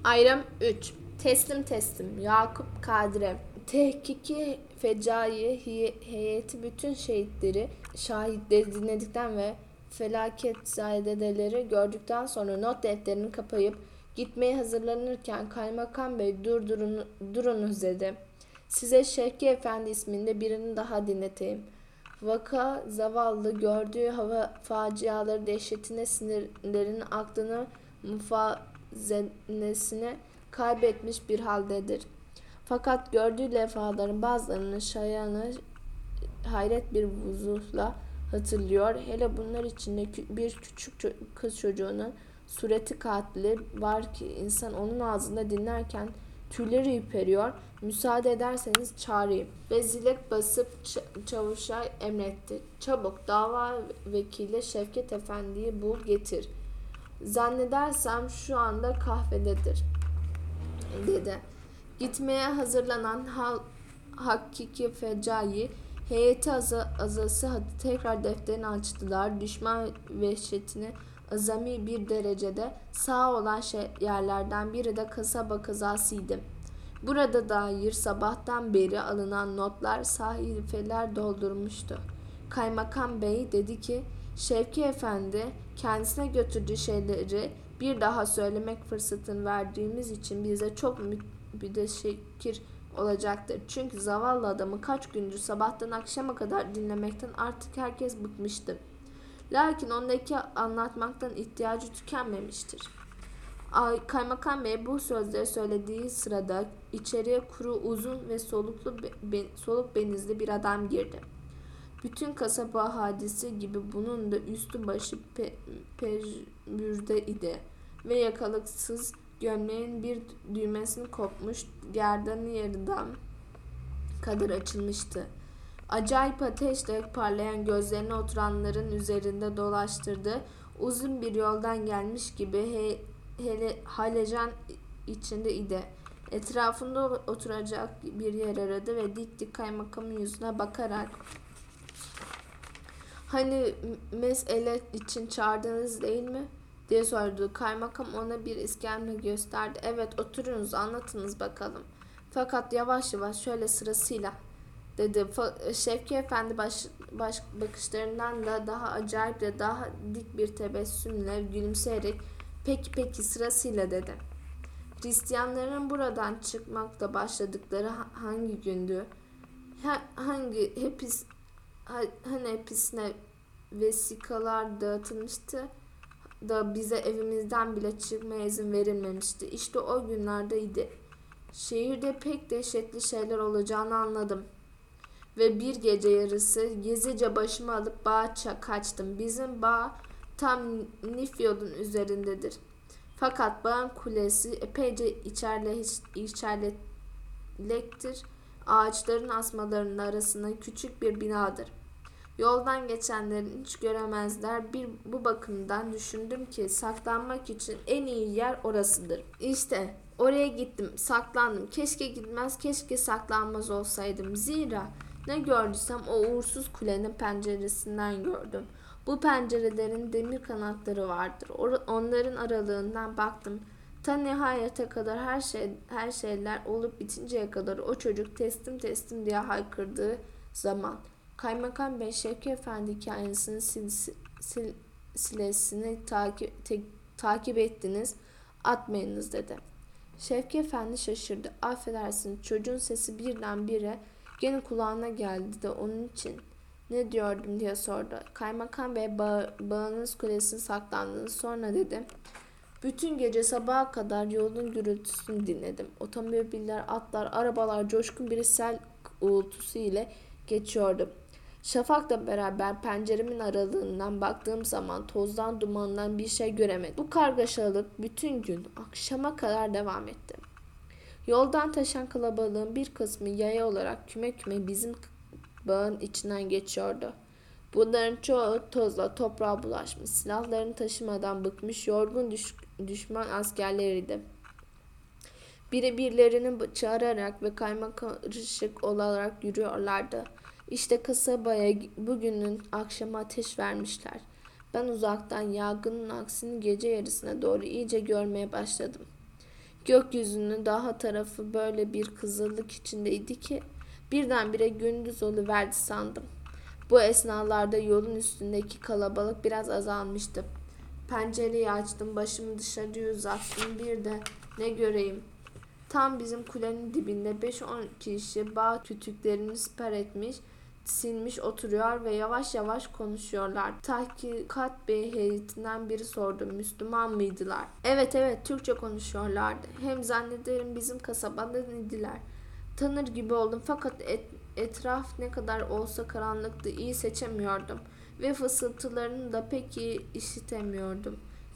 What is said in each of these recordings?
Ayrım 3. Teslim teslim. Yakup Kadire. Tehkiki Fecai heyeti bütün şahitleri dinledikten ve felaketzadeleri gördükten sonra not defterini kapayıp gitmeye hazırlanırken Kaymakam Bey durunuz dedi. Size Şevki Efendi isminde birini daha dinleteyim. Vaka zavallı gördüğü hava faciaları dehşetine sinirlerin aklını mufazenesine kaybetmiş bir haldedir. Fakat gördüğü levhaların bazılarını şayanı hayret bir vuzuhla hatırlıyor. Hele bunlar içinde bir küçük kız çocuğunun sureti katili var ki insan onun ağzında dinlerken tüyleri ürperiyor. Müsaade ederseniz çağırayım. Ve zilek basıp çavuşa emretti. Çabuk dava vekili Şevket Efendi'yi bul getir. Zannedersem şu anda kahvededir dedi. Gitmeye hazırlanan Hakiki Fecai heyeti azası tekrar defterini açtılar. Düşman vehşetini azami bir derecede sağ olan yerlerden biri de kasaba kazasıydı. Burada dair sabahtan beri alınan notlar sahifeler doldurmuştu. Kaymakam Bey dedi ki Şevki Efendi kendisine götürdüğü şeyleri bir daha söylemek fırsatını verdiğimiz için bize çok müteşekkir olacaktır. Çünkü zavallı adamı kaç gündür sabahtan akşama kadar dinlemekten artık herkes bıkmıştı. Lakin ondaki anlatmaktan ihtiyacı tükenmemiştir. Kaymakam Bey bu sözleri söylediği sırada içeriye kuru, uzun ve soluk benizli bir adam girdi. Bütün kasaba hadisi gibi bunun da üstü başı pejmürde idi ve yakalıksız gömleğin bir düğmesini kopmuş, gerdanı yarıdan kadar açılmıştı. Acayip ateşle parlayan gözlerini oturanların üzerinde dolaştırdı. Uzun bir yoldan gelmiş gibi halecan içinde idi. Etrafında oturacak bir yer aradı ve dik dik kaymakamın yüzüne bakarak "Hani mesele için çağırdınız değil mi?" diye sordu. Kaymakam ona bir iskemle gösterdi. "Evet, oturunuz, anlatınız bakalım. Fakat yavaş yavaş şöyle sırasıyla," dedi. Şevki Efendi bakışlarından da daha acayip de daha dik bir tebessümle gülümseyerek peki sırasıyla dedi. "Hristiyanların buradan çıkmakta başladıkları hangi gündü? Hani hepsine vesikalar dağıtılmıştı da bize evimizden bile çıkmaya izin verilmemişti. İşte o günlerdeydi. Şehirde pek dehşetli şeyler olacağını anladım. Ve bir gece yarısı gezice başımı alıp bağa kaçtım. Bizim bağ tam Nifyod'un üzerindedir. Fakat bağın kulesi epeyce içerlektir. Ağaçların asmalarının arasında küçük bir binadır. Yoldan geçenlerin hiç göremezler. Bu bakımdan düşündüm ki saklanmak için en iyi yer orasıdır. İşte oraya gittim, saklandım. Keşke gitmez, keşke saklanmaz olsaydım. Zira ne gördüysem o uğursuz kulenin penceresinden gördüm. Bu pencerelerin demir kanatları vardır. Onların aralığından baktım. Ta nihayete kadar her şeyler olup bitinceye kadar o çocuk teslim teslim diye haykırdığı zaman Kaymakam Bey Şevki Efendi hikayesinin silsilesini takip ettiniz, atmayınız dedi. Şevki Efendi şaşırdı. Affedersiniz, çocuğun sesi birdenbire gene kulağına geldi de onun için ne diyordum diye sordu. Kaymakam Bey bağınız kulesine saklandınız, sonra dedi. Bütün gece sabaha kadar yolun gürültüsünü dinledim. Otomobiller, atlar, arabalar coşkun bir sel uğultusu ile geçiyordu. Şafakla beraber penceremin aralığından baktığım zaman tozdan dumandan bir şey göremedim. Bu kargaşalık bütün gün akşama kadar devam etti. Yoldan taşan kalabalığın bir kısmı yaya olarak küme küme bizim bağın içinden geçiyordu. Bunların çoğu tozla toprağa bulaşmış, silahlarını taşımadan bıkmış, yorgun düşman askerleriydi. Birilerini çağırarak ve karmaşık olarak yürüyorlardı. İşte kasabaya bugünün akşamı ateş vermişler. Ben uzaktan yangının aksini gece yarısına doğru iyice görmeye başladım. Gökyüzünün daha tarafı böyle bir kızıllık içindeydi ki birdenbire gündüz oluverdi sandım. Bu esnalarda yolun üstündeki kalabalık biraz azalmıştı. Pencereyi açtım, başımı dışarıya uzattım. Bir de ne göreyim? Tam bizim kulenin dibinde 5-10 kişi bağ kütüklerini siper etmiş, silmiş oturuyor ve yavaş yavaş konuşuyorlar. Tahkikat Bey heyetinden biri sordu. Müslüman mıydılar? Evet evet, Türkçe konuşuyorlardı. Hem zannederim bizim kasabadan idiler. Tanır gibi oldum fakat etraf ne kadar olsa karanlıktı, iyi seçemiyordum ve fısıltılarını da pek iyi işitemiyordum.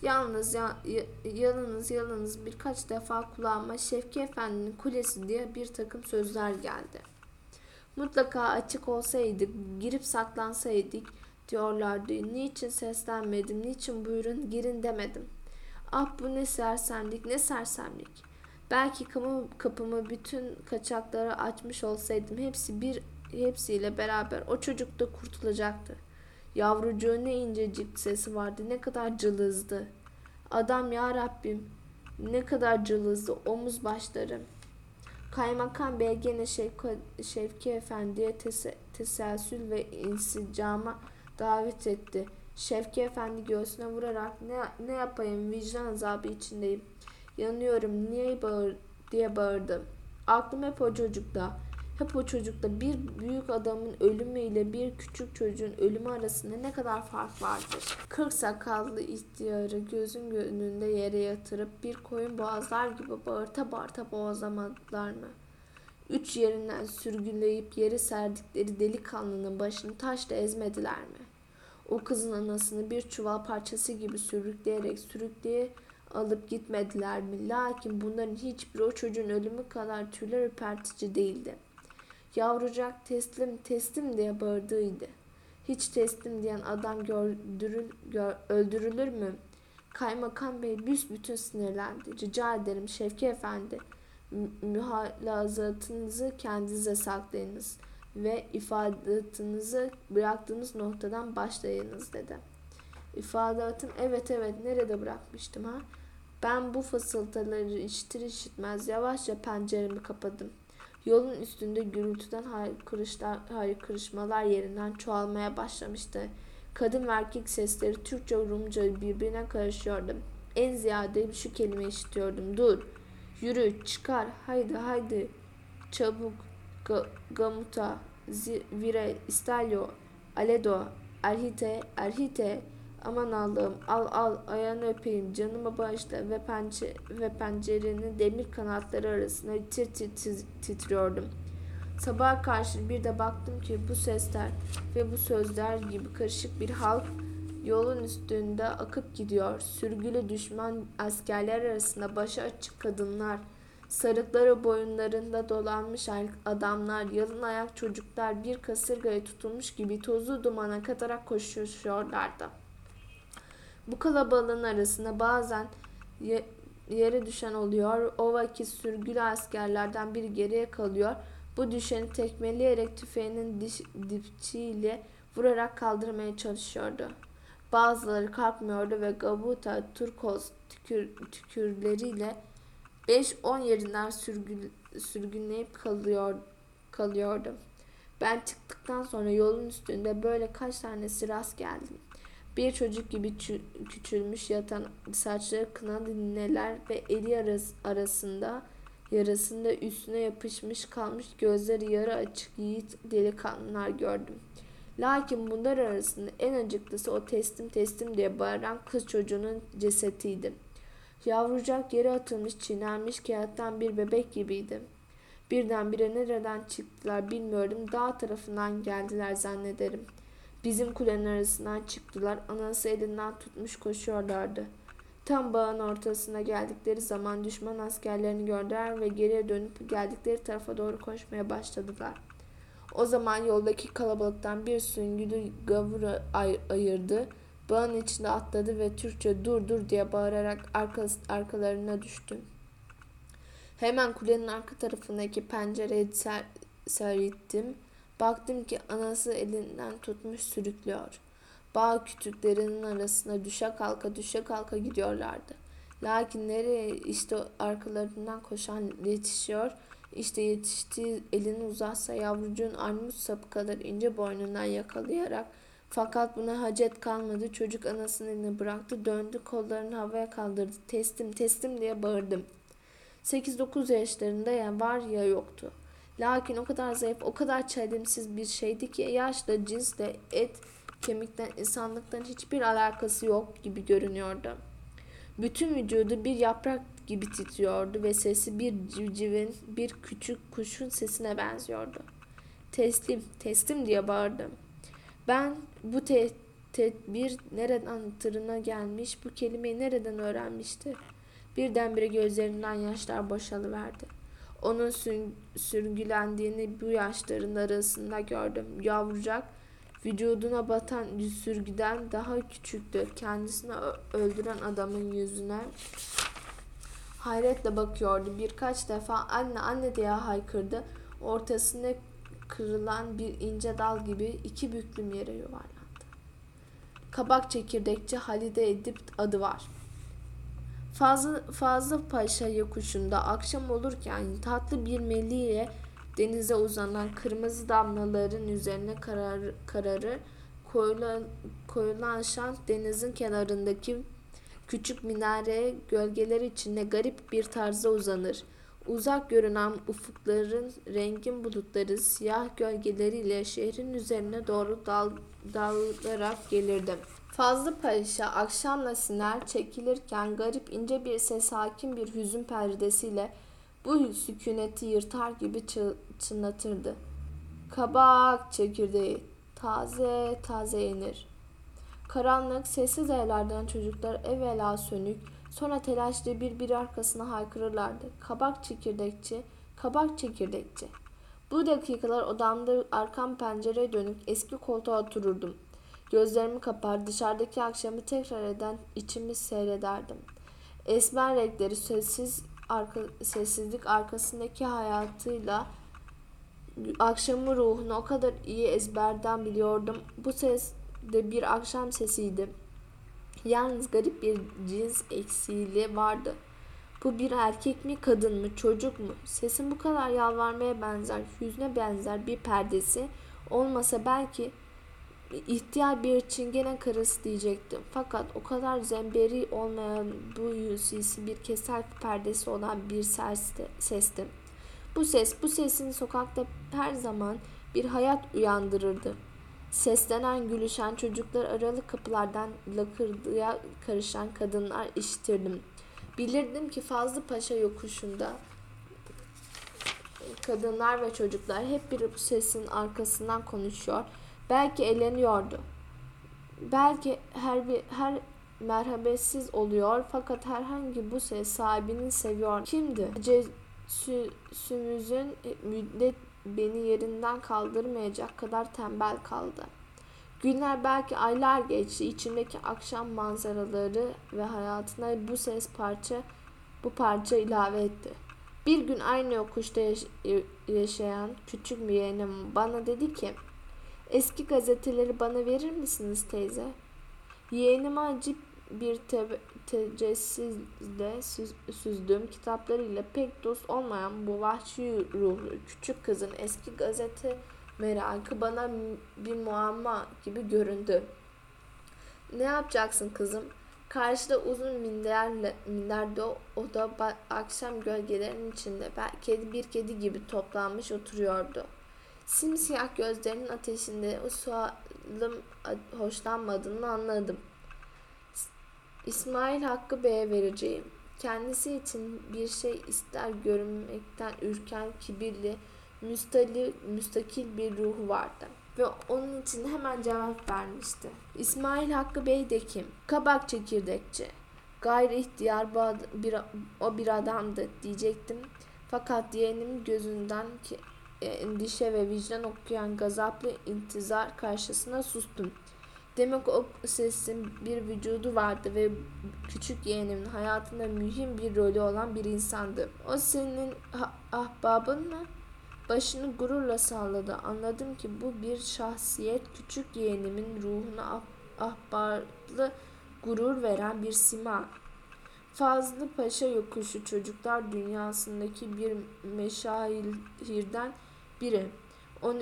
Yalnız birkaç defa kulağıma Şevki Efendi'nin kulesi diye bir takım sözler geldi. Mutlaka açık olsaydı, girip saklansaydık diyorlardı. Niçin seslenmedim, niçin buyurun girin demedim. Ah bu ne sersemlik, ne sersemlik. Belki kapımı bütün kaçaklara açmış olsaydım hepsiyle beraber o çocuk da kurtulacaktı. Yavrucuğun ne incecik sesi vardı, ne kadar cılızdı. Adam ya Rabbim, ne kadar cılızdı omuz başları. Kaymakam Bey gene Şevki Efendi'ye teselsül ve insicama davet etti. Şevki Efendi göğsüne vurarak ne yapayım, vicdan azabı içindeyim. Yanıyorum diye bağırdı. Aklım hep o çocukta. Hep o çocukta. Bir büyük adamın ölümüyle bir küçük çocuğun ölümü arasında ne kadar fark vardır. 40 sakallı ihtiyarı gözün önünde yere yatırıp bir koyun boğazlar gibi bağırta bağırta boğazlamadılar mı? 3 yerinden sürgüleyip yere serdikleri delikanlının başını taşla ezmediler mi? O kızın anasını bir çuval parçası gibi sürükleye alıp gitmediler mi? Lakin bunların hiçbiri o çocuğun ölümü kadar tüyler ürpertici değildi. Yavrucak teslim diye bağırdıydı. Hiç teslim diyen adam öldürülür mü? Kaymakam Bey büsbütün sinirlendi. Rica ederim Şevki Efendi, mühalazatınızı kendinize saklayınız ve ifadatınızı bıraktığınız noktadan başlayınız dedi. İfadatım evet nerede bırakmıştım ha? Ben bu fısıltıları işitmez yavaşça penceremi kapadım. Yolun üstünde gürültüden haykırışmalar yerinden çoğalmaya başlamıştı. Kadın ve erkek sesleri Türkçe Rumca birbirine karışıyordu. En ziyade şu kelime işitiyordum. Dur, yürü, çıkar, haydi, çabuk, gamuta, vire, istalyo, aledo, erhite, aman Allah'ım, al, ayağını öpeyim, canımı bağışla ve pencerenin demir kanatları arasında titriyordum. Sabaha karşı bir de baktım ki bu sesler ve bu sözler gibi karışık bir halk yolun üstünde akıp gidiyor. Sürgülü düşman askerler arasında başı açık kadınlar, sarıkları boyunlarında dolanmış adamlar, yalın ayak çocuklar bir kasırgaya tutulmuş gibi tozlu dumana katarak koşuyorlardı. Bu kalabalığın arasında bazen yere düşen oluyor. O vakit sürgülü askerlerden biri geriye kalıyor. Bu düşeni tekmeleyerek tüfeğinin dipçiyle vurarak kaldırmaya çalışıyordu. Bazıları kalkmıyordu ve gabuta, turkoz tükürleriyle 5-10 yerinden sürgünleyip kalıyordu. Ben çıktıktan sonra yolun üstünde böyle kaç tanesi rast geldim. Bir çocuk gibi küçülmüş yatan, saçları kınalı nineler ve eli yarasında üstüne yapışmış kalmış gözleri yarı açık yiğit delikanlılar gördüm. Lakin bunlar arasında en acıklısı o teslim diye bağıran kız çocuğunun cesetiydi. Yavrucak yere atılmış çiğnenmiş kağıttan bir bebek gibiydi. Birdenbire nereden çıktılar bilmiyorum, dağ tarafından geldiler zannederim. Bizim kulenin arasından çıktılar, anası elinden tutmuş koşuyorlardı. Tam bağın ortasına geldikleri zaman düşman askerlerini gördüler ve geriye dönüp geldikleri tarafa doğru koşmaya başladılar. O zaman yoldaki kalabalıktan bir süngülü gavur ayırdı. Bağın içinde atladı ve Türkçe dur diye bağırarak arkalarına düştü. Hemen kulenin arka tarafındaki pencereyi seyrettim. Baktım ki anası elinden tutmuş sürüklüyor. Bağ kütüklerinin arasında düşe kalka gidiyorlardı. Lakin nereye işte arkalarından koşan yetişiyor. İşte yetiştiği elini uzatsa yavrucuğun armut sapı kadar ince boynundan yakalayarak, fakat buna hacet kalmadı. Çocuk anasının elini bıraktı, döndü, kollarını havaya kaldırdı. Teslim, teslim diye bağırdım. 8-9 yaşlarında ya var ya yoktu. Lakin o kadar zayıf, o kadar çelimsiz bir şeydi ki yaşla, cinsle, et, kemikten, insanlıktan hiçbir alakası yok gibi görünüyordu. Bütün vücudu bir yaprak gibi titriyordu ve sesi bir civcivin, bir küçük kuşun sesine benziyordu. Teslim, teslim diye bağırdım. Ben bu tedbir nereden tırına gelmiş, bu kelimeyi nereden öğrenmişti? Birdenbire gözlerinden yaşlar boşalıverdi. Onun sürgülendiğini bu yaşların arasında gördüm. Yavrucak vücuduna batan sürgüden daha küçüktü. Kendisini öldüren adamın yüzüne hayretle bakıyordu. Birkaç defa anne anne diye haykırdı. Ortasında kırılan bir ince dal gibi iki büklüm yere yuvarlandı. Kabak çekirdekçi Halide Edip adı var. Fazla Paşa yokuşunda akşam olurken tatlı bir meliyle denize uzanan kırmızı damlaların üzerine kararır koyulaşan denizin kenarındaki küçük minare gölgeler içinde garip bir tarzda uzanır. Uzak görünen ufukların rengin bulutları siyah gölgeleriyle şehrin üzerine doğru dağılarak gelirdi. Fazlı Paşa akşamla siner çekilirken garip ince bir ses hakim bir hüzün perdesiyle bu sükûneti yırtar gibi çınlatırdı. Kabak çekirdeği taze taze yenir. Karanlık, sessiz evlerden çocuklar evvela sönük, sonra telaşlı birbiri arkasına haykırırlardı. Kabak çekirdekçi, kabak çekirdekçi. Bu dakikalar odamda arkam pencereye dönük eski koltuğa otururdum. Gözlerimi kapar, dışarıdaki akşamı tekrar eden içimi seyrederdim. Esmer renkleri sessizlik arkasındaki hayatıyla akşamın ruhunu o kadar iyi ezberden biliyordum. Bu ses de bir akşam sesiydi. Yalnız garip bir cins eksiği vardı. Bu bir erkek mi, kadın mı, çocuk mu? Sesin bu kadar yalvarmaya benzer, hüzne benzer bir perdesi olmasa belki ihtiyar bir çingene karısı diyecektim. Fakat o kadar zemberi olmayan bu yüzsüzü bir keser perdesi olan bir sesti. Bu sesin sokakta her zaman bir hayat uyandırırdı. Seslenen, gülüşen çocuklar, aralık kapılardan lakırdıya karışan kadınlar işitirdim. Bilirdim ki Fazlı Paşa yokuşunda kadınlar ve çocuklar hep bir bu sesin arkasından konuşuyor. Belki eğleniyordu. Belki her merhametsiz oluyor, fakat herhangi bu ses sahibini seviyor. Kimdi? Sümüzün müddet beni yerinden kaldırmayacak kadar tembel kaldı. Günler, belki aylar geçti. İçimdeki akşam manzaraları ve hayatına bu parça ilave etti. Bir gün aynı yokuşta yaşayan küçük bir yeğenim bana dedi ki, eski gazeteleri bana verir misiniz teyze? Yeğenime acip bir tecessüsle süzdüğüm kitaplarıyla pek dost olmayan bu vahşi ruhlu küçük kızın eski gazete merakı bana bir muamma gibi göründü. Ne yapacaksın kızım? Karşıda uzun minderde oda akşam gölgelerinin içinde bir kedi gibi toplanmış oturuyordu. Simsiyah gözlerinin ateşinde o sualım hoşlanmadığını anladım. İsmail Hakkı Bey'e vereceğim. Kendisi için bir şey ister görünmekten ürken, kibirli, müstakil bir ruhu vardı. Ve onun için hemen cevap vermişti. İsmail Hakkı Bey de kim? Kabak çekirdekçi. Gayri ihtiyar o bir adamdı diyecektim. Fakat yeğenimin gözünden endişe ve vicdan okuyan gazaplı intizar karşısında sustum. Demek o sesin bir vücudu vardı ve küçük yeğenimin hayatında mühim bir rolü olan bir insandı. O senin ahbabın mı? Başını gururla salladı. Anladım ki bu bir şahsiyet, küçük yeğenimin ruhuna ahbaplı gurur veren bir sima. Fazlı Paşa yokuşu çocuklar dünyasındaki bir meşahirden biri. Onu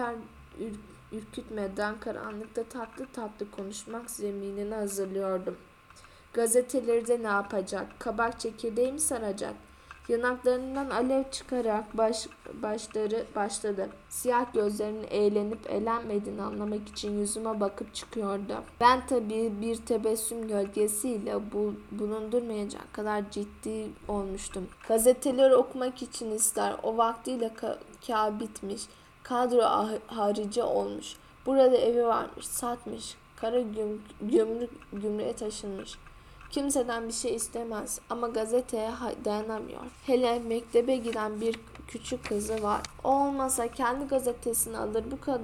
ürkütmeden karanlıkta tatlı tatlı konuşmak zeminini hazırlıyordum. Gazeteleri de ne yapacak? Kabak çekirdeği mi saracak? Yanaklarından alev çıkarak başladı. Siyah gözlerinin eğlenip eğlenmediğini anlamak için yüzüme bakıp çıkıyordu. Ben tabii bir tebessüm gölgesiyle bulundurmayacak kadar ciddi olmuştum. Gazeteleri okumak için ister. O vaktiyle bitmiş. Kadro harici olmuş. Burada evi varmış, satmış. Kara gümrüğe taşınmış. Kimseden bir şey istemez ama gazeteye dayanamıyor. Hele mektebe giden bir küçük kızı var. O olmasa kendi gazetesini alır,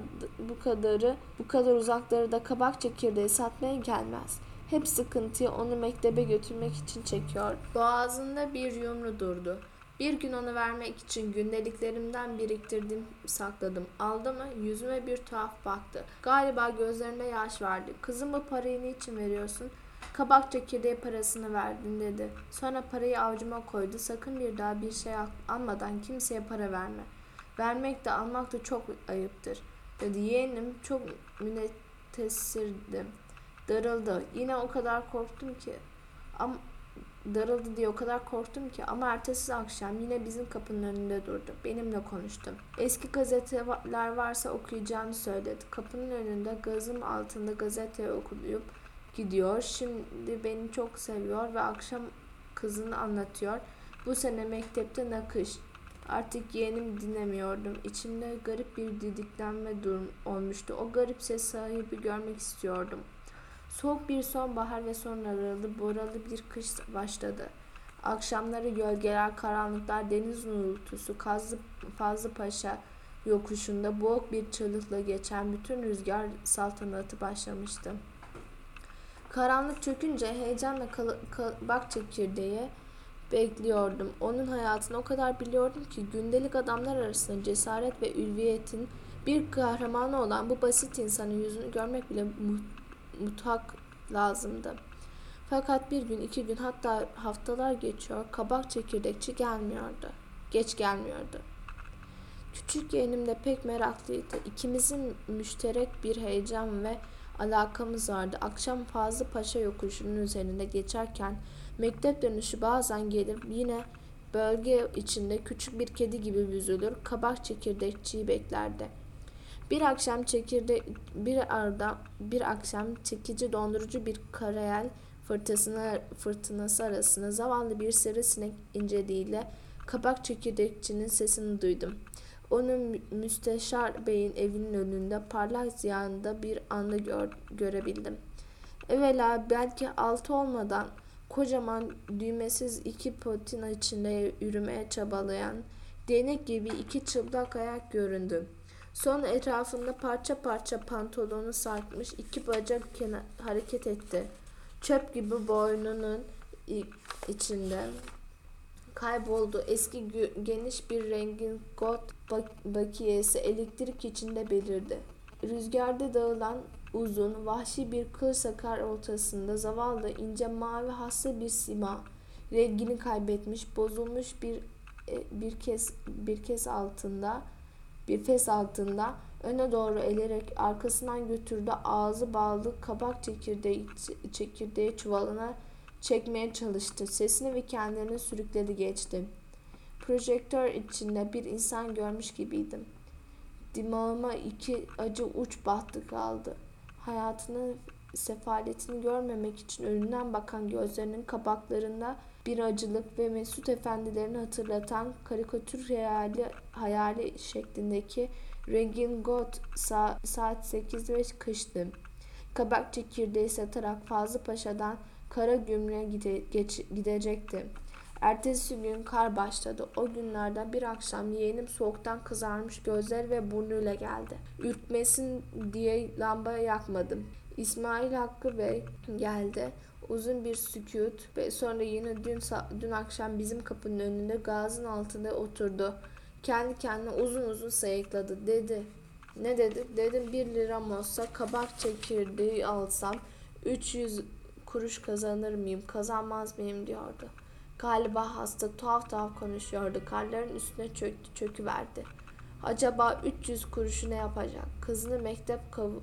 bu kadar uzakları da kabak çekirdeği satmaya gelmez. Hep sıkıntıyı onu mektebe götürmek için çekiyor. Boğazında bir yumru durdu. Bir gün onu vermek için gündeliklerimden biriktirdim, sakladım. Aldı mı? Yüzüme bir tuhaf baktı. Galiba gözlerinde yaş vardı. Kızım, bu parayı niçin veriyorsun? Kabak çekirdeği parasını verdin, dedi. Sonra parayı avucuma koydu. Sakın bir daha bir şey almadan kimseye para verme. Vermek de almak da çok ayıptır, dedi. Yeğenim çok münettesirdi. Darıldı. Yine o kadar korktum ki. Darıldı diye o kadar korktum ki, ama ertesi akşam yine bizim kapının önünde durdu. Benimle konuştu. Eski gazeteler varsa okuyacağını söyledi. Kapının önünde gazım altında gazete okuyup gidiyor. Şimdi beni çok seviyor ve akşam kızını anlatıyor. Bu sene mektepte nakış. Artık yeğenim dinlemiyordum. İçimde garip bir didiklenme durum olmuştu. O garip ses sahibi görmek istiyordum. Soğuk bir sonbahar ve sonra boralı bir kış başladı. Akşamları gölgeler, karanlıklar, deniz uğultusu, Fazlı Paşa yokuşunda boğuk bir çığlıkla geçen bütün rüzgar saltanatı başlamıştı. Karanlık çökünce heyecanla kabak çekirdeği bekliyordum. Onun hayatını o kadar biliyordum ki gündelik adamlar arasında cesaret ve ülviyetin bir kahramanı olan bu basit insanın yüzünü görmek bile mutlak lazımdı. Fakat bir gün, 2 gün, hatta haftalar geçiyor. Kabak çekirdekçi gelmiyordu. Geç gelmiyordu. Küçük yeğenim de pek meraklıydı. İkimizin müşterek bir heyecan ve alakamız vardı. Akşam Fazlı Paşa yokuşunun üzerinde geçerken mektep dönüşü bazen gelir, yine bölge içinde küçük bir kedi gibi büzülür, kabak çekirdekçiyi beklerdi. Bir akşam çekici dondurucu bir karayel fırtınası arasında zavallı bir sivrisinek inceliğiyle kabak çekirdekçinin sesini duydum. Onu Müsteşar Bey'in evinin önünde parlak ziyanda bir anda görebildim. Evvela belki 6 olmadan kocaman düğmesiz 2 patina içinde yürümeye çabalayan değnek gibi 2 çıplak ayak göründü. Sonra etrafında parça parça pantolonu sarkmış 2 bacak hareket etti. Çöp gibi boynunun içinde kayboldu. Eski geniş bir rengin got bakiyesi elektrik içinde belirdi. Rüzgarda dağılan uzun, vahşi bir kır sakar ortasında zavallı, ince, mavi, hasta bir sima. Rengini kaybetmiş, bozulmuş bir fes altında öne doğru elerek arkasından götürdü, ağzı bağlı kabak çekirdeği çuvalına çekmeye çalıştı. Sesini ve kendini sürükledi geçti. Projektör içinde bir insan görmüş gibiydim. Dimağıma 2 acı uç battı kaldı. Hayatını, sefaletini görmemek için önünden bakan gözlerinin kabaklarında bir acılık ve Mesut Efendilerini hatırlatan karikatür hayali şeklindeki rengin got saat 8 ve kıştı. Kabak çekirdeği satarak Fazlı Paşa'dan Karagümrük'e gidecekti. Ertesi gün kar başladı. O günlerde bir akşam yeğenim soğuktan kızarmış gözleri ve burnuyla geldi. Ürkmesin diye lamba yakmadım. İsmail Hakkı Bey geldi. Uzun bir sükût ve sonra yine dün akşam bizim kapının önünde gazın altında oturdu. Kendi kendine uzun uzun sayıkladı. Dedi. Ne dedi? Dedim 1 liram olsa kabak çekirdeği alsam 300 kuruş kazanır mıyım, kazanmaz mıyım diyordu. Galiba hasta, tuhaf tuhaf konuşuyordu. Karların üstüne çöküverdi. Acaba 300 kuruşu ne yapacak? Kızını mektep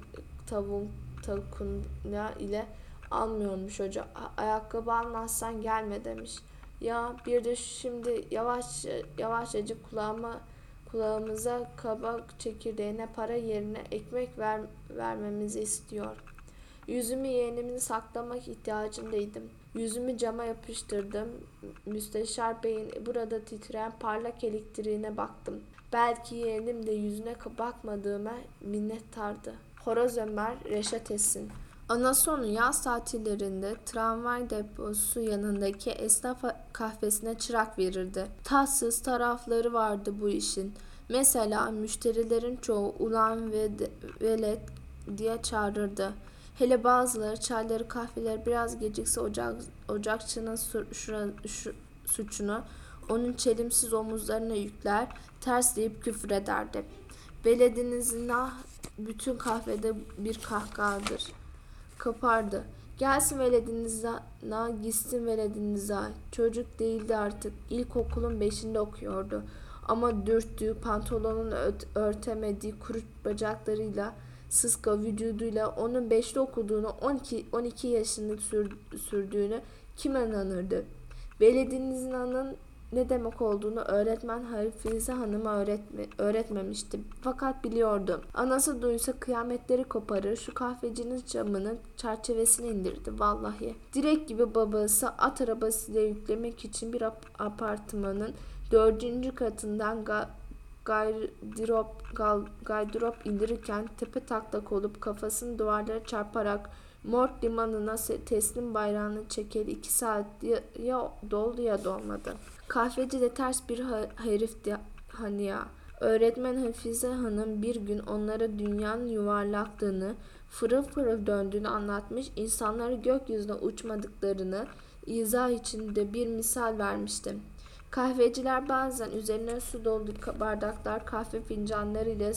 takuna ile almıyormuş hoca. Ayakkabı almazsan gelme demiş. Ya bir de şimdi yavaşçacık kulağımıza kabak çekirdeğine para yerine ekmek vermemizi istiyor. Yüzümü yeğenimin saklamak ihtiyacındaydım. Yüzümü cama yapıştırdım. Müsteşar Bey'in burada titreyen parlak elektriğine baktım. Belki yeğenim de yüzüne bakmadığıma minnettardı. Horoz Ömer Reşat Esin. Anası onu yaz tatillerinde tramvay deposu yanındaki esnaf kahvesine çırak verirdi. Tatsız tarafları vardı bu işin. Mesela müşterilerin çoğu ulan ve velet diye çağırırdı. Hele bazıları çayları kahveleri biraz gecikse ocakçının suçunu onun çelimsiz omuzlarına yükler, tersleyip küfür ederdi. Veledinizin bütün kahvede bir kahkahadır. Kapardı. Gelsin veledinize, gitsin veledinize. Çocuk değildi artık. İlkokulun 5'inde okuyordu. Ama dürttüğü, pantolonunu örtemediği kuru bacaklarıyla, sıska vücuduyla onun 5'te okuduğunu, 12 yaşını sürdüğünü kim inanırdı? Veledinizin ne demek olduğunu öğretmen Hafize Hanım'a öğretmemişti. Fakat biliyordu. Anası duysa kıyametleri koparır, şu kahvecinin camının çerçevesini indirdi vallahi. Direk gibi babası at arabasıyla yüklemek için bir apartmanın 4. katından gaydırop indirirken tepe taklak olup kafasını duvarlara çarparak Mort limanına teslim bayrağını çekeli 2 saat ya doldu ya dolmadı. Kahveci de ters bir herifti hani ya. Öğretmen Hafize Hanım bir gün onlara dünyanın yuvarlaklığını, fırıl fırıl döndüğünü anlatmış, insanları gökyüzüne uçmadıklarını izah içinde bir misal vermişti. Kahveciler bazen üzerine su dolu bardaklar kahve fincanları ile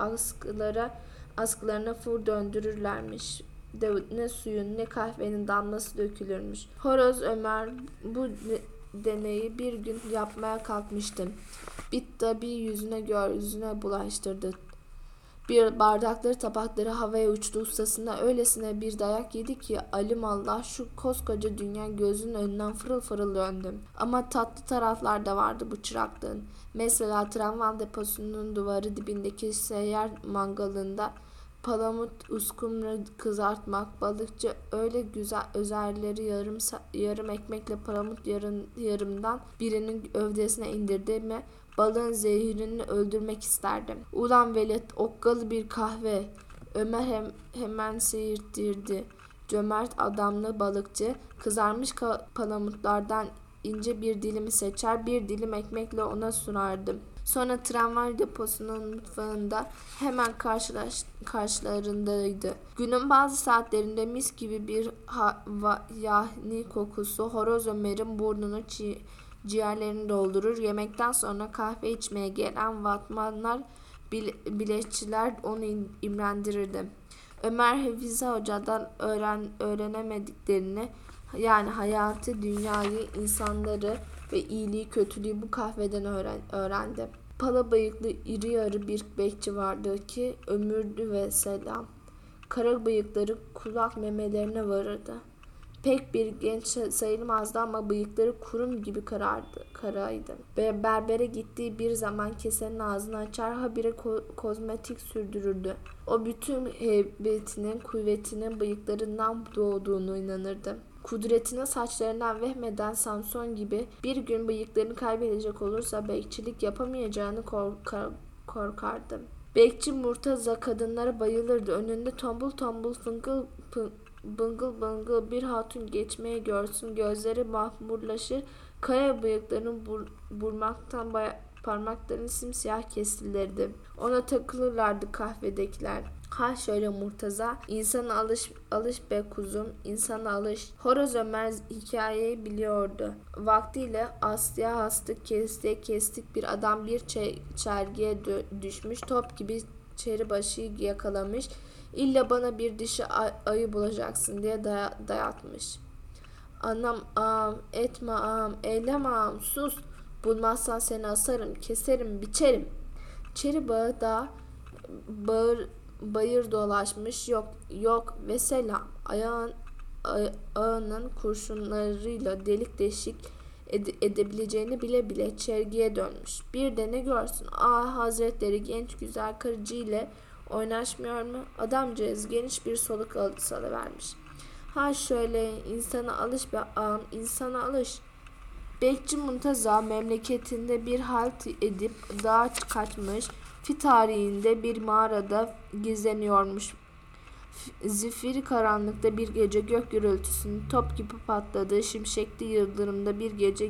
askılarına fır döndürürlermiş. Ne suyun ne kahvenin damlası dökülürmüş. Horoz Ömer bu deneyi bir gün yapmaya kalkmıştı. Bit tabi yüzüne bulaştırdı. Bir bardakları tabakları havaya uçtu, ustasına öylesine bir dayak yedi ki alimallah şu koskoca dünya gözünün önünden fırıl fırıl döndü. Ama tatlı taraflar da vardı bu çıraklığın. Mesela tramvay deposunun duvarı dibindeki seyyar mangalında palamut uskumru kızartmak, balıkçı öyle güzel özerleri yarım ekmekle palamut yarımdan birinin övdesine indirdi mi balığın zehrini öldürmek isterdim. Ulan velet, okkalı bir kahve. Ömer hemen seyirtirdi. Cömert adamlı balıkçı kızarmış palamutlardan ince bir dilimi seçer, bir dilim ekmekle ona sunardım. Sonra tramvay deposunun mutfağında hemen karşılarındaydı. Günün bazı saatlerinde mis gibi bir yahni kokusu Horoz Ömer'in burnunu ciğerlerini doldurur. Yemekten sonra kahve içmeye gelen vatmanlar, biletçiler onu imrendirirdi. Ömer Hafize Hoca'dan öğrenemediklerini, yani hayatı, dünyayı, insanları ve iyiliği, kötülüğü bu kahveden öğrendi. Pala bıyıklı iri yarı bir bekçi vardı ki ömürdü ve selam. Kara bıyıkları kulak memelerine varırdı. Pek bir genç sayılmazdı ama bıyıkları kurum gibi karaydı. Berbere gittiği bir zaman kesenin ağzını açar, habire kozmetik sürdürürdü. O bütün heybetinin, kuvvetinin bıyıklarından doğduğunu inanırdı. Kudretine saçlarından vehmeden Samson gibi bir gün bıyıklarını kaybedecek olursa bekçilik yapamayacağını korkardı. Bekçi Murtaza kadınlara bayılırdı. Önünde tombul tombul bıngıl bıngıl bir hatun geçmeye görsün, gözleri mahmurlaşır, kaya bıyıklarının burmaktan parmaklarını simsiyah kesilirdi. Ona takılırlardı kahvedekiler. Ha şöyle Murtaza, insana alış be kuzum, insana alış. Horoz Ömer hikayeyi biliyordu. Vaktiyle astıya astık, kestiğe kestik bir adam bir çergiye düşmüş, top gibi çeri başı yakalamış. İlla bana bir dişi ayı bulacaksın diye dayatmış. Anam ağam, etme ağam, eyleme ağam, sus. Bulmazsan seni asarım, keserim, biçerim. Çeri bağı da bayır dolaşmış, yok ve selam. Ağının kurşunlarıyla delik deşik edebileceğini bile bile çergiye dönmüş. Bir de ne görsün, hazretleri genç güzel karıcı ile oynaşmıyor mu? Adamcağız geniş bir soluk salıvermiş. Ha şöyle, insana alış be ağam, insana alış. Bekçi Muntaza memleketinde bir halt edip dağa kaçmış, fi tarihinde bir mağarada gizleniyormuş. Zifiri karanlıkta bir gece gök gürültüsünün top gibi patladığı şimşekli yıldırımda bir gece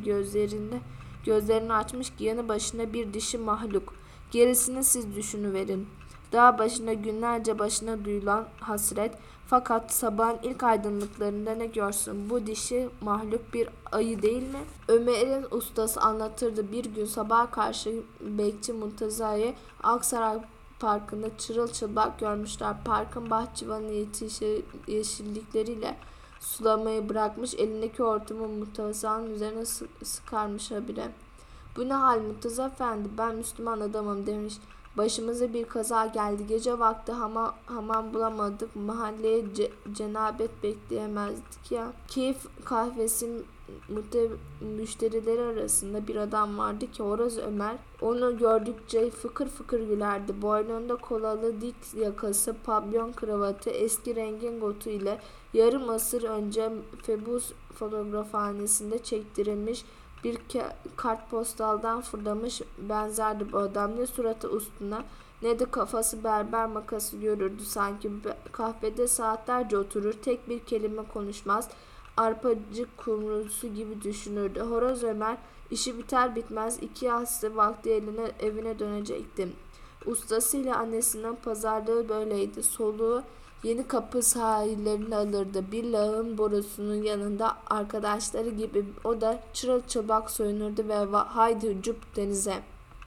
gözlerini açmış ki yanı başında bir dişi mahluk. Gerisini siz düşünüverin. Dağ başında günlerce başına duyulan hasret, fakat sabahın ilk aydınlıklarında ne görsün, bu dişi mahluk bir ayı değil mi? Ömer'in ustası anlatırdı, bir gün sabaha karşı bekçi Muntaza'yı Aksaray Parkı'nda çırılçıplak görmüşler. Parkın bahçıvanı yeşillikleriyle sulamayı bırakmış, elindeki hortumu Murtaza'nın üzerine sıkarmış habire. Bu ne hal Murtaza efendi, ben Müslüman adamım demiş. Başımıza bir kaza geldi. Gece vakti hamam bulamadık. Mahalleye cenabet bekleyemezdik ya. Keyif kahvesi müşterileri arasında bir adam vardı ki Horoz Ömer onu gördükçe fıkır fıkır gülerdi. Boynunda kolalı dik yakası, pabyon kravatı, eski rengin gotu ile yarım asır önce Febus fotoğrafhanesinde çektirilmiş bir kartpostaldan fırlamış benzerdi bu adam. Ne suratı üstüne ne de kafası berber makası görürdü sanki. Kahvede saatlerce oturur, tek bir kelime konuşmaz. Arpacık kumrusu gibi düşünürdü. Horoz Ömer işi biter bitmez 2 yassı vakti evine dönecekti. Ustasıyla annesinin pazarlığı böyleydi. Soluğu Yeni Kapı sahillerini alırdı. Bir lağım borusunun yanında arkadaşları gibi o da çırılçıplak soyunurdu ve haydi cup denize.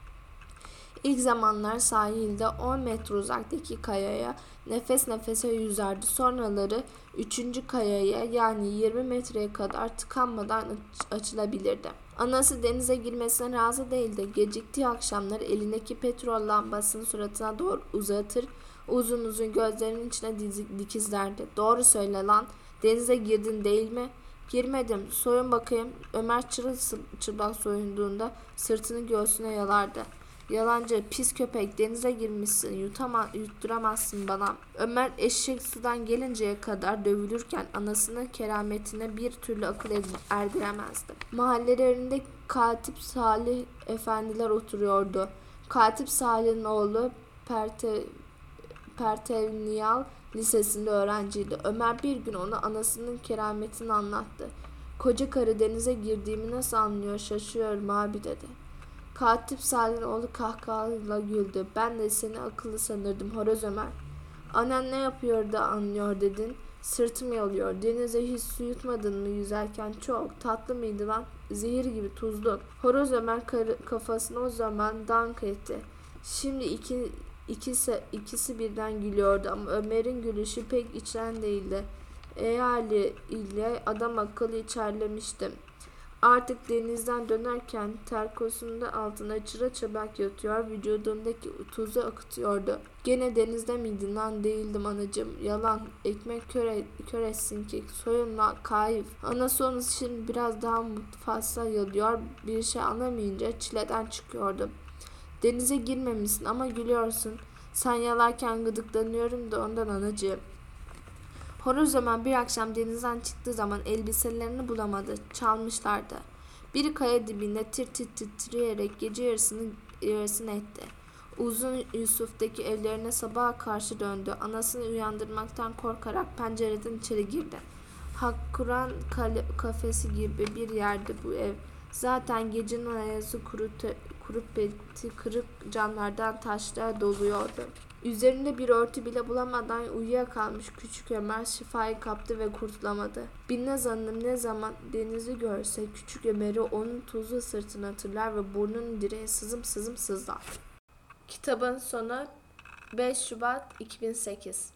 İlk zamanlar sahilde 10 metre uzaktaki kayaya nefes nefese yüzerdi. Sonraları 3. kayaya yani 20 metreye kadar tıkanmadan açılabilirdi. Anası denize girmesine razı değildi. Geciktiği akşamlar elindeki petrol lambasını suratına doğru uzatır, uzun uzun gözlerinin içine dikizlerdi. Doğru söyle lan, denize girdin değil mi? Girmedim, soyun bakayım. Ömer çırılçıplak soyunduğunda sırtını göğsüne yalardı. Yalancı, pis köpek, denize girmişsin, yutturamazsın bana. Ömer eşek sudan gelinceye kadar dövülürken anasının kerametine bir türlü akıl erdiremezdi. Mahallelerinde Katip Salih efendiler oturuyordu. Katip Salih'in oğlu Pertevniyal Lisesi'nde öğrenciydi. Ömer bir gün ona anasının kerametini anlattı. Koca karı denize girdiğimi nasıl anlıyor, şaşıyorum abi dedi. Katip Salih'in oğlu kahkahayla güldü. Ben de seni akıllı sanırdım Horoz Ömer. Annen ne yapıyor da anlıyor dedin. Sırtım yalıyor. Denize hiç su yutmadın mı yüzerken? Çok tatlı mıydı lan? Zehir gibi tuzlu. Horoz Ömer kafasını o zaman dank etti. Şimdi ikisi birden gülüyordu ama Ömer'in gülüşü pek içten değildi. Hali ile adam akıllı içerlemişti. Artık denizden dönerken terkosunda altına çırılçıplak yatıyor, vücudundaki tuzu akıtıyordu. Gene denizde miydin lan? Değildim anacığım. Yalan. Ekmek kör etsin ki. Soyunma kayıp. Anası onun için biraz daha fazla yalıyor. Bir şey anlamayınca çileden çıkıyordu. Denize girmemişsin ama gülüyorsun. Sen yalarken gıdıklanıyorum da ondan anacığım. Horoz Ömer bir akşam denizden çıktığı zaman elbiselerini bulamadı. Çalmışlardı. Biri kaya dibinde tir tir titreyerek gece yarısını etti. Uzun Yusuf'taki evlerine sabaha karşı döndü. Anasını uyandırmaktan korkarak pencereden içeri girdi. Hakkuran kafesi gibi bir yerdi bu ev. Zaten gecenin ayazı kurup beti kırık camlardan taşlar doluyordu. Üzerinde bir örtü bile bulamadan uyuyakalmış küçük Ömer şifayı kaptı ve kurtulamadı. Binnaz Hanım ne zaman denizi görse küçük Ömer'i onun tuzlu sırtını hatırlar ve burnunun direği sızım sızım sızlar. Kitabın sonu 5 Şubat 2008